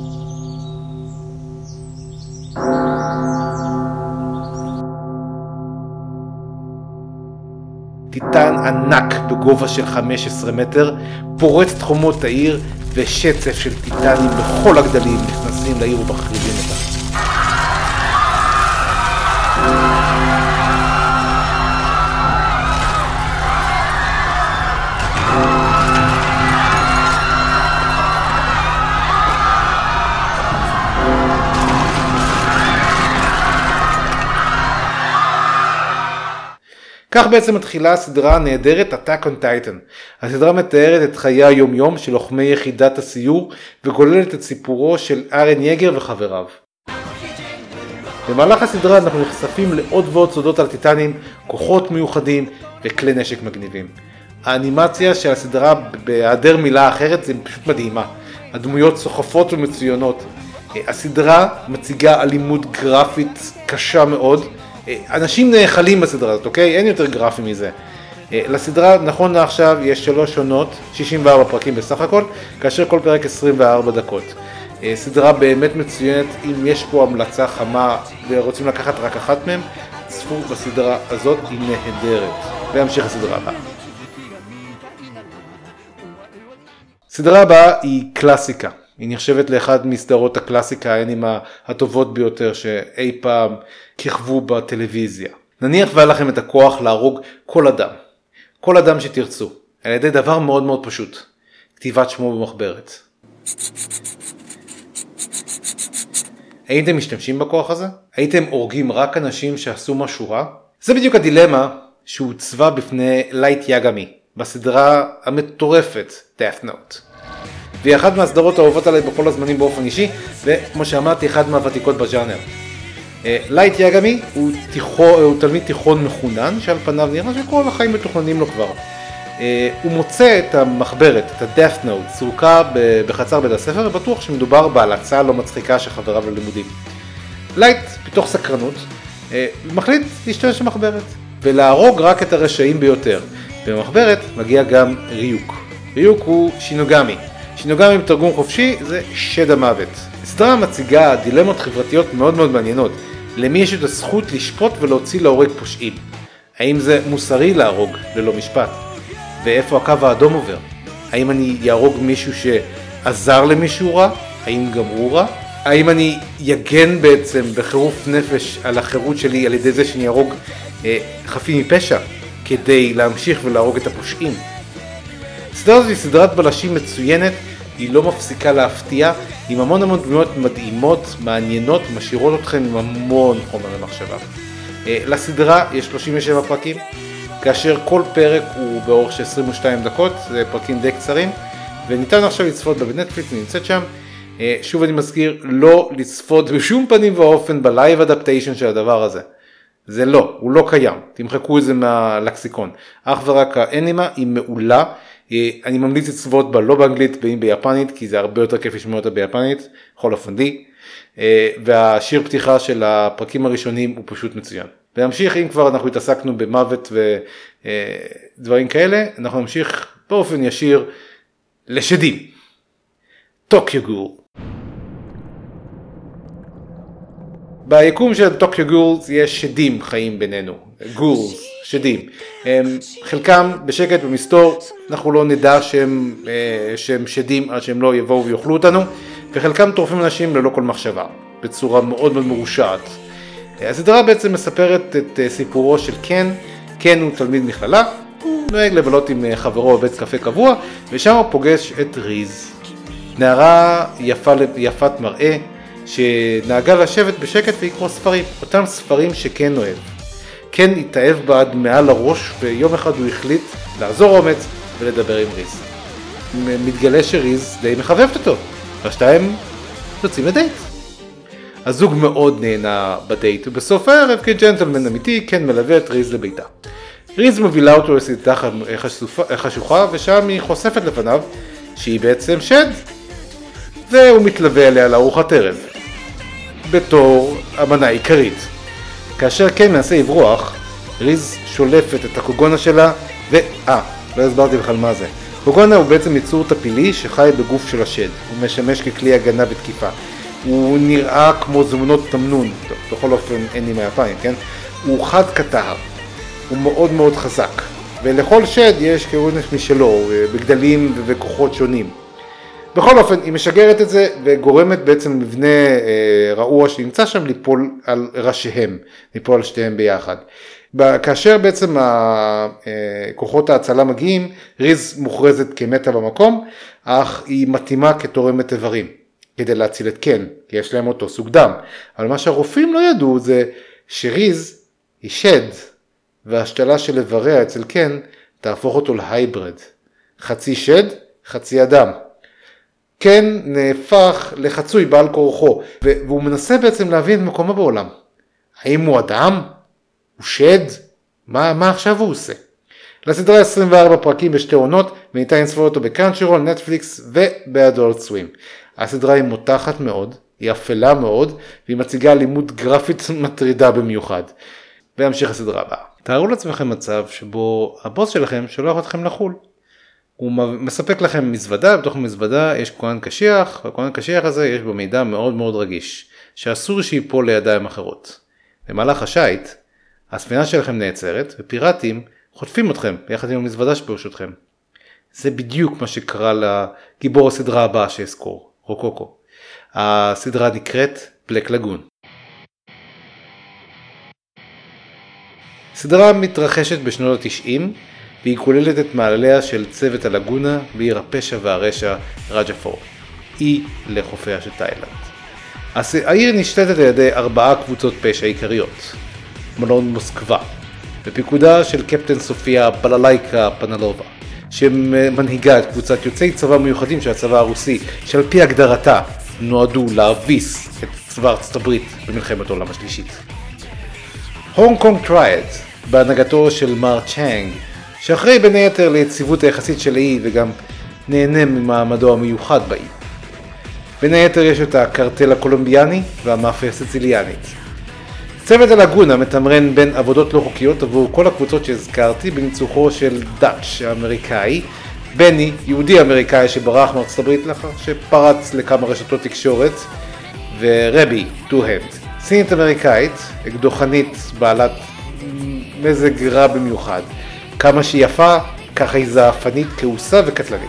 טיטן ענק בגובה של חמישה עשר מטר פורץ את חומות העיר, ושצף של טיטנים בכל הגדלים נכנסים לעיר ובחריבים אותה. כך בעצם מתחילה הסדרה הנהדרת Attack on Titan. הסדרה מתארת את חיי היום יום של לוחמי יחידת הסיור וגוללת את סיפורו של ארן יגר וחבריו. במהלך הסדרה אנחנו נחשפים לעוד ועוד סודות על טיטנים, כוחות מיוחדים וכלי נשק מגניבים. האנימציה של הסדרה בהיעדר מילה אחרת זה פשוט מדהימה. הדמויות סוחפות ומצוינות. הסדרה מציגה אלימות גרפית קשה מאוד. אנשים נאכלים בסדרה הזאת, אוקיי? אין יותר גרפי מזה. לסדרה נכון לעכשיו יש שלוש עונות, שישים וארבע פרקים בסך הכל, כאשר כל פרק עשרים וארבע דקות. סדרה באמת מצוינת, אם יש פה המלצה חמה ורוצים לקחת רק אחת מהם, צפו בסדרה הזאת, היא נהדרת. והמשיך הסדרה הבאה. סדרה הבאה היא קלאסיקה. היא נחשבת לאחד מסדרות הקלאסיקה, האנימה הטובות ביותר שאי פעם כיכבו בטלוויזיה. נניח והיה לכם את הכוח להרוג כל אדם, כל אדם שתרצו, על ידי דבר מאוד מאוד פשוט, כתיבת שמו במחברת. הייתם משתמשים בכוח הזה? הייתם הורגים רק אנשים שעשו משהו רע? זה בדיוק הדילמה שהוצבה בפני לייט יגמי בסדרה המטורפת Death Note. והיא אחת מהסדרות האהובות עליי בכל הזמנים באופן אישי, וכמו שאמרתי, אחד מהוותיקות בז'אנר. לייט יגמי הוא, תיכון, הוא תלמיד תיכון מחונן, שעל פניו נראה שכל החיים מתוכננים לו כבר. הוא מוצא את המחברת, את ה-Death Note, סורקה בחצר בית הספר, ובטוח שמדובר בהלצה לא מצחיקה של חבריו ללימודים. לייט, בתוך סקרנות, מחליט להשתמש במחברת, ולהרוג רק את הרשעים ביותר. במחברת מגיע גם ריוק. ריוק הוא שינוגמי. שינוגמי בתרגום חופשי זה שד המוות. הסדרה מציגה דילמות חברתיות מאוד מאוד מעניינות. למי יש את הזכות לשפוט ולהוציא להורג פושעים? האם זה מוסרי להרוג ללא משפט? ואיפה הקו האדום עובר? האם אני יהרוג מישהו שעזר למישהו רע? האם גם הוא רע? האם אני יגן בעצם בחירוף נפש על החירות שלי על ידי זה שאני יהרוג אה, חפים מפשע כדי להמשיך ולהרוג את הפושעים? הסדרה הזאת היא סדרת בלשים מצוינת, היא לא מפסיקה להפתיע, עם המון המון דמויות מדהימות, מעניינות, משאירות אתכם עם המון חומר למחשבה. לסדרה יש שלושים ושבע פרקים, כאשר כל פרק הוא באורך של עשרים ושתיים דקות, זה פרקים די קצרים, וניתן עכשיו לצפות בה בנטפליקס, נמצאת שם. שוב אני מזכיר, לא לצפות בשום פנים ואופן בלייב אדפטיישן של הדבר הזה. זה לא, הוא לא קיים, תמחקו את זה מהלקסיקון. אך ורק האנימה היא מעולה, אני ממליץ לצפות בה לא באנגלית, ואם ביפנית, כי זה הרבה יותר כיף לשמוע אותה ביפנית, כל אופן די. והשיר פתיחה של הפרקים הראשונים הוא פשוט מצוין. ונמשיך, אם כבר אנחנו התעסקנו במוות ודברים כאלה, אנחנו נמשיך באופן ישיר לשדים. טוקיו גול. ביקום של טוקיו גולס יש שדים חיים בינינו, גולס, שדים. הם, חלקם בשקט במסתור, אנחנו לא נדע שהם, שהם שדים עד שהם לא יבואו ויאכלו אותנו, וחלקם טורפים אנשים ללא כל מחשבה, בצורה מאוד מאוד מרושעת. הסדרה בעצם מספרת את סיפורו של קן. קן הוא תלמיד מכללה, הוא נוהג לבלות עם חברו בבית קפה קבוע, ושם הוא פוגש את ריז, נערה יפה, יפת מראה, שנהגה לשבת בשקט ויקרוא ספרים, אותם ספרים שכן אוהב. כן התאהב בה עד מעל הראש, ויום אחד הוא החליט לעזור אומץ ולדבר עם ריז. מתגלה שריז די מחבבת אותו, והשתיים יוצאים לדייט. הזוג מאוד נהנה בדייט, ובסוף הערב כג'נטלמן אמיתי כן מלווה את ריז לביתה. ריז מובילה אותו לסדרה חשוכה, ושם היא חושפת לפניו שהיא בעצם שד, והוא מתלווה אליה לארוחת ערב בתור המנה עיקרית. כאשר כן מנסה לברוח, ריז שולפת את הקוגונה שלה, ואה, לא הסברתי בכלל מה זה. קוגונה הוא בעצם יצור טפילי שחי בגוף של השד, הוא משמש ככלי הגנה ותקיפה. הוא נראה כמו זמנות תמנון, טוב, בכל אופן אין לי מהפיים, כן? הוא חד קטהר, הוא מאוד מאוד חזק, ולכל שד יש כעונש משלו, בגדלים וכוחות שונים. בכל אופן, היא משגרת את זה וגורמת בעצם מבנה אה, רעוע שנמצא שם ליפול על ראשיהם, ליפול על שתיהם ביחד. כאשר בעצם כוחות ההצלה מגיעים, ריז מוכרזת כמתה במקום, אך היא מתאימה כתורמת איברים, כדי להציל את קן, כי יש להם אותו סוג דם. אבל מה שהרופאים לא ידעו זה שריז היא שד והשתלה של איבריה אצל קן תהפוך אותו להייברד. חצי שד, חצי אדם. קן נהפך לחצוי בעל כורחו, והוא מנסה בעצם להבין את מקומו בעולם. האם הוא אדם? הוא שד? מה, מה עכשיו הוא עושה? לסדרה עשרים וארבע פרקים בשתי עונות, וניתן לצפות אותו בקראנצ'רול, נטפליקס ובאדולט סווים. הסדרה היא מותחת מאוד, היא אפלה מאוד, והיא מציגה לימוד גרפית מטרידה במיוחד. והמשיך הסדרה הבאה. תארו לעצמכם מצב שבו הבוס שלכם שולח אתכם לחול. הוא מספק לכם מזוודה, בתוך המזוודה יש כהן קשיח, והכהן קשיח הזה יש בו מידע מאוד מאוד רגיש, שאסור שיפול לידיים אחרות. במהלך השייט, הספינה שלכם נעצרת, ופיראטים חוטפים אתכם יחד עם המזוודה שברשותכם. זה בדיוק מה שקרה לגיבור הסדרה הבאה שאזכור, רוקוקו. הסדרה נקראת בלק לגון. סדרה מתרחשת בשנות ה-תשעים, והיא כוללת את מעליה של צוות הלגונה בעיר הפשע והרשע רג'פור, אי לחופיה של תאילנד. העיר נשלטת על ידי ארבעה קבוצות פשע עיקריות. מלון מוסקבה, בפיקודה של קפטן סופיה בללייקה פנלובה, שמנהיגה את קבוצת יוצאי צבא מיוחדים של הצבא הרוסי, שעל פי הגדרתה נועדו להביס את צבא ארצות הברית במלחמת העולם השלישית. הונג קונג טרייד, בהנהגתו של מר צ'אנג, שאחראי בין היתר ליציבות היחסית של האי וגם נהנה ממעמדו המיוחד באי. בין היתר יש את הקרטל הקולומביאני והמאפיה הסיציליאנית. צוות הלגונה מתמרן בין עבודות לא חוקיות עבור כל הקבוצות שהזכרתי בניצוחו של דאץ' האמריקאי, בני, יהודי אמריקאי שברח מארצות הברית לאחר שפרץ לכמה רשתות תקשורת, ורבי, טו-הנד, סינית אמריקאית, אקדוחנית בעלת מזג רע במיוחד. כמה שהיא יפה, ככה היא זעפנית, כעוסה וקטלנית.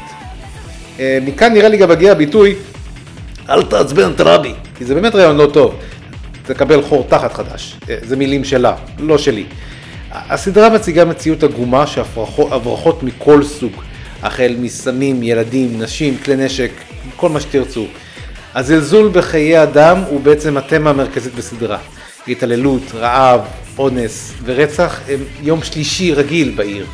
מכאן נראה לי גם מגיע הביטוי, אל תעצבן את רבי, כי זה באמת רעיון לא טוב. תקבל חור תחת חדש, זה מילים שלה, לא שלי. הסדרה מציגה מציאות עגומה שהברחות מכל סוג, החל מסמים, ילדים, נשים, כלי נשק, כל מה שתרצו. הזלזול בחיי אדם הוא בעצם התמה המרכזית בסדרה. התעללות, רעב, אונס ורצח הם יום שלישי רגיל בעיר.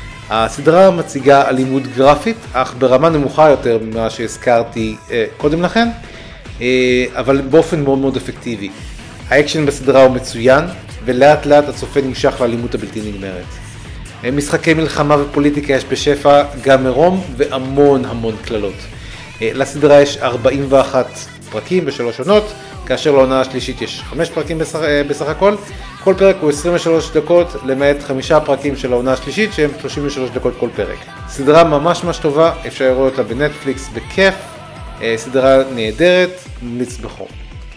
הסדרה מציגה אלימות גרפית, אך ברמה נמוכה יותר ממה שהזכרתי אה, קודם לכן, אה, אבל באופן מאוד מאוד אפקטיבי. האקשן בסדרה הוא מצוין, ולאט לאט הצופה נמשך לאלימות הבלתי נגמרת. אה, משחקי מלחמה ופוליטיקה יש בשפע גם מרום והמון המון כללות. אה, לסדרה יש ארבעים ואחת פרקים בשלוש עונות, כאשר לעונה השלישית יש חמש פרקים בסך, בסך הכל. כל פרק הוא עשרים ושלוש דקות, למעט חמישה פרקים של העונה השלישית שהם שלושים ושלוש דקות כל פרק. סדרה ממש ממש טובה, אפשר לראות אותה בנטפליקס בכיף, סדרה נהדרת, ממליץ בחום.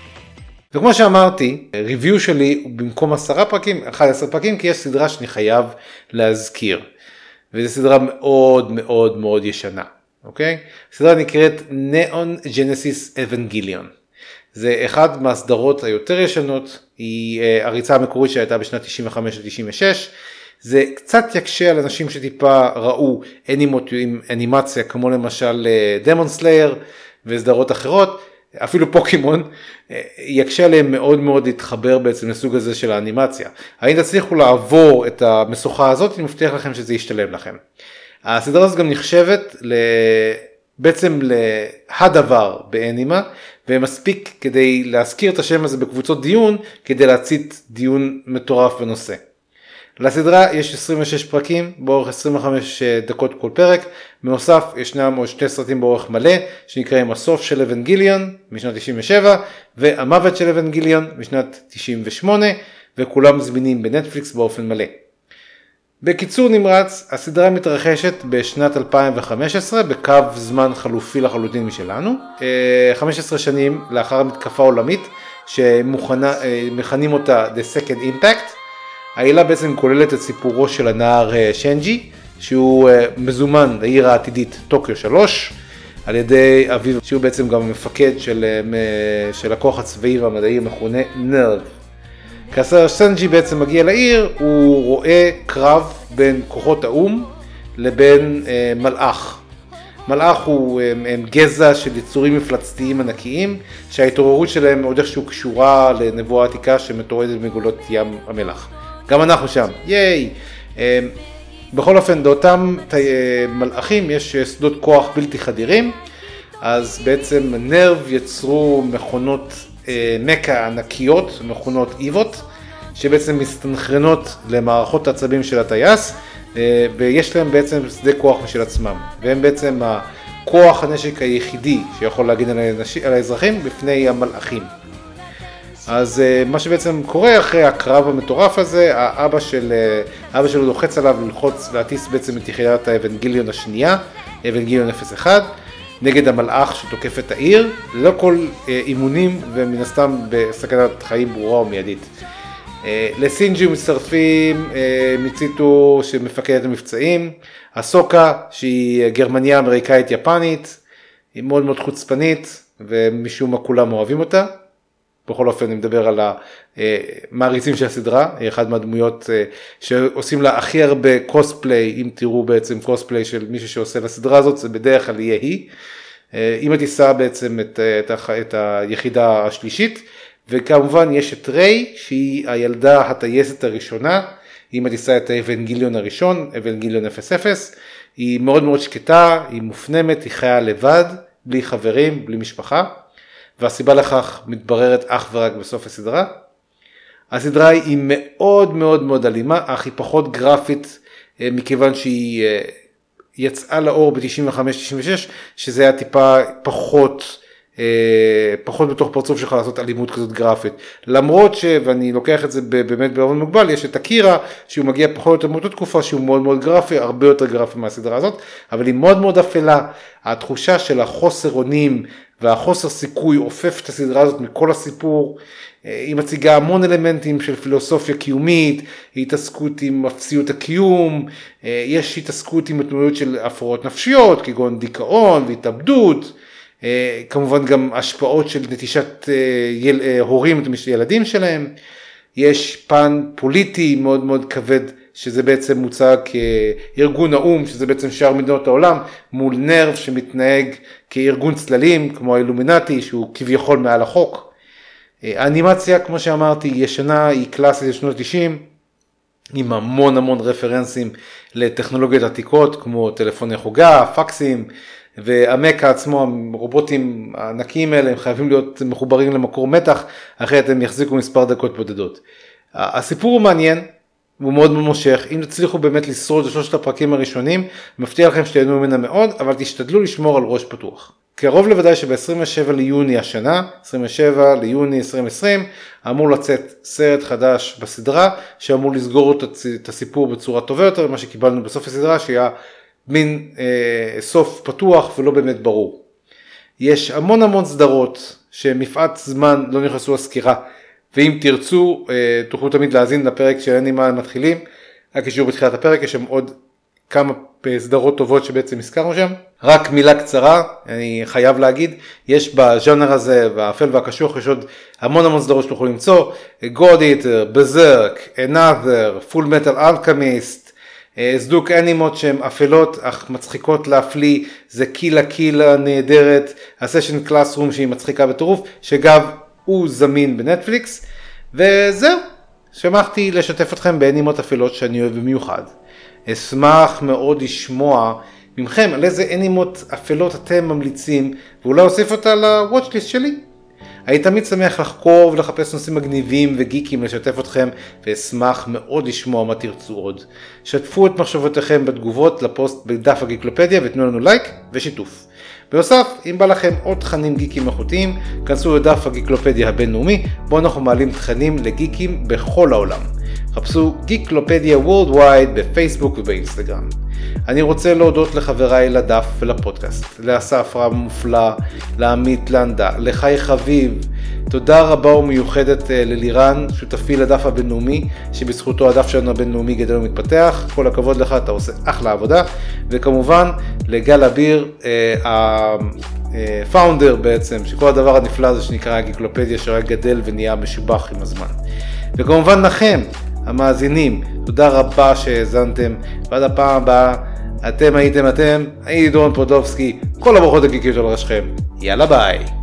וכמו שאמרתי, ריוויו שלי הוא במקום עשרה פרקים, אחד עשר פרקים, כי יש סדרה שאני חייב להזכיר. וזו סדרה מאוד מאוד מאוד ישנה, אוקיי? סדרה נקראת נאון ג'נסיס אבנגליון. זה אחד מהסדרות היותר ישנות, היא הריצה המקורית שהייתה בשנת תשעים וחמש עד תשעים ושש. זה קצת יקשה על אנשים שטיפה ראו אנימות עם אנימציה, כמו למשל דמון סלייר וסדרות אחרות, אפילו פוקימון, יקשה עליהם מאוד מאוד להתחבר בעצם לסוג הזה של האנימציה. האם תצליחו לעבור את המשוכה הזאת, אני מבטיח לכם שזה ישתלם לכם. הסדרה הזאת גם נחשבת ל... בעצם להדבר באנימה, ומספיק כדי להזכיר את השם הזה בקבוצות דיון, כדי להצית דיון מטורף בנושא. לסדרה יש עשרים ושש פרקים, באורך עשרים וחמש דקות כל פרק, בנוסף ישנם עוד שני סרטים באורך מלא, שנקראים הסוף של אבנגליון משנת תשעים ושבע, והמוות של אבנגליון משנת תשעים ושמונה, וכולם זמינים בנטפליקס באופן מלא. בקיצור נמרץ, הסדרה מתרחשת בשנת אלפיים וחמש עשרה בקו זמן חלופי לחלוטין משלנו, חמש עשרה שנים לאחר המתקפה עולמית שמכנים אותה The Second Impact. העילה בעצם כוללת את סיפורו של הנער שנג'י, שהוא מזומן לעיר העתידית טוקיו שלוש, על ידי אביו, שהוא בעצם גם המפקד של, של הכוח הצבאי והמדעי המכונה נרב. כאשר סנג'י בעצם מגיע לעיר, הוא רואה קרב בין כוחות האום לבין אה, מלאך. מלאך הוא הם, הם גזע של יצורים מפלצתיים ענקיים, שההתעוררות שלהם עוד איכשהו קשורה לנבואה עתיקה שמתועדת במגולות ים המלח. גם אנחנו שם, ייי. בכל אופן, לאותם מלאכים יש שדות כוח בלתי חדירים, אז בעצם נרב יצרו מכונות מקה ענקיות, מכונות איבות, שבעצם מסתנכרנות למערכות העצבים של הטייס, ויש להם בעצם שדה כוח משל עצמם, והם בעצם הכוח הנשק היחידי שיכול להגן על האזרחים בפני המלאכים. אז מה שבעצם קורה אחרי הקרב המטורף הזה, האבא של, האבא שלו לוחץ עליו ללחוץ, להטיס בעצם את יחידת האבנגליון השנייה, אבנגליון אפס אחד, נגד המלאך שתוקף את העיר, ללא כל אימונים ומן הסתם בסכנת חיים ברורה ומיידית. לסינג'י מצטרפים מיציטו שמפקדת המבצעים, הסוקה שהיא גרמניה אמריקאית יפנית, היא מאוד מאוד חוצפנית ומשום מה כולם אוהבים אותה. בכל אופן אני מדבר על המעריצים של הסדרה, היא אחת מהדמויות שעושים לה הכי הרבה קוספליי, אם תראו בעצם קוספליי של מישהו שעושה לסדרה הזאת, זה בדרך כלל יהיה היא. היא מטיסה בעצם את, את, את היחידה השלישית, וכמובן יש את ריי, שהיא הילדה הטייסת הראשונה, היא מטיסה את האבנגליון הראשון, אבנגליון אפס אפס, היא מאוד מאוד שקטה, היא מופנמת, היא חיה לבד, בלי חברים, בלי משפחה. והסיבה לכך מתבררת אך ורק בסוף הסדרה. הסדרה היא מאוד מאוד מאוד אלימה, אך היא פחות גרפית, מכיוון שהיא יצאה לאור ב-תשעים וחמש תשעים ושש, שזה היה טיפה פחות, פחות בתוך פרצוף שלך לעשות אלימות כזאת גרפית. למרות ש, ואני לוקח את זה באמת באופן מוגבל, יש את אקירה, שהוא מגיע פחות או יותר מאותה תקופה, שהוא מאוד מאוד גרפי, הרבה יותר גרפי מהסדרה הזאת, אבל היא מאוד מאוד אפלה. התחושה של החוסר אונים, והחוסר סיכוי עופף את הסדרה הזאת מכל הסיפור, היא מציגה המון אלמנטים של פילוסופיה קיומית, התעסקות עם אפסיות הקיום, יש התעסקות עם התמודדות של הפרעות נפשיות, כגון דיכאון והתאבדות, כמובן גם השפעות של נטישת יל, הורים את ילדים שלהם, יש פן פוליטי מאוד מאוד כבד, שזה בעצם מוצג כארגון האום, שזה בעצם שאר מדינות העולם, מול נרב שמתנהג כארגון צללים, כמו האילומינטי, שהוא כביכול מעל החוק. האנימציה, כמו שאמרתי, ישנה, היא קלאסית לשנות ה-תשעים, עם המון המון רפרנסים לטכנולוגיות עתיקות, כמו טלפוני חוגה, פקסים, והמקה עצמו, הרובוטים הענקיים האלה, הם חייבים להיות מחוברים למקור מתח, אחרת הם יחזיקו מספר דקות בודדות. הסיפור הוא מעניין, הוא מאוד מושך, אם תצליחו באמת לשרוד את שלושת הפרקים הראשונים, מבטיח לכם שתהנו ממנה מאוד, אבל תשתדלו לשמור על ראש פתוח. קרוב לוודאי שב-עשרים ושבעה ליוני השנה, עשרים ושבעה ליוני עשרים עשרים, אמור לצאת סרט חדש בסדרה, שאמור לסגור את הסיפור בצורה טובה יותר, מה שקיבלנו בסוף הסדרה, שהיה מין אה, סוף פתוח ולא באמת ברור. יש המון המון סדרות שמפאת זמן לא נכנסו לסקירה, ואם תרצו, תוכלו תמיד להאזין לפרק של אנימה מתחילים, הקישור בתחילת הפרק, יש שם עוד כמה סדרות טובות שבעצם הזכרנו שם. רק מילה קצרה, אני חייב להגיד, יש בז'אנר הזה, והאפל והקשוח, יש עוד המון המון סדרות שתוכלו למצוא, God Eater, Berserk, Another, Full Metal Alchemist, סדוק אנימות שהן אפלות אך מצחיקות להפליא, זה קילה קילה נהדרת, הסשן קלאסרום שהיא מצחיקה בטירוף, שגם הוא זמין בנטפליקס, וזהו, שמחתי לשתף אתכם באנימות אפלות שאני אוהב במיוחד. אשמח מאוד לשמוע ממכם על איזה אנימות אפלות אתם ממליצים, ואולי אוסיף אותה לוואטשליסט שלי. אני תמיד שמח לחקור ולחפש נושאים מגניבים וגיקים לשתף אתכם, ואשמח מאוד לשמוע מה תרצו עוד. שתפו את מחשבותיכם בתגובות לפוסט בדף הגיקלופדיה ותנו לנו לייק ושיתוף. בנוסף, אם בא לכם עוד תכנים גיקים איכותיים, כנסו לדף הגיקלופדיה הבינלאומי, בו אנחנו מעלים תכנים לגיקים בכל העולם. חפשו גיקלופדיה Worldwide בפייסבוק ובאינסטגרם. אני רוצה להודות לחבריי לדף ולפודקאסט, לאסף רם מופלא, לעמית לנדה, לחי חביב. תודה רבה ומיוחדת ללירן, שותפי לדף הבינלאומי, שבזכותו הדף שלנו הבינלאומי גדל ומתפתח. כל הכבוד לך, אתה עושה אחלה עבודה. וכמובן לגל אביר, הפאונדר בעצם, שכל הדבר הנפלא הזה שנקרא הגיקלופדיה, שרק גדל ונהיה משובח עם הזמן. וכמובן לכם, המאזינים, תודה רבה שהאזנתם, ועד הפעם הבאה, אתם הייתם אתם, אני דורון פודובסקי, כל הברכות הגיקיות על ראשכם, יאללה ביי.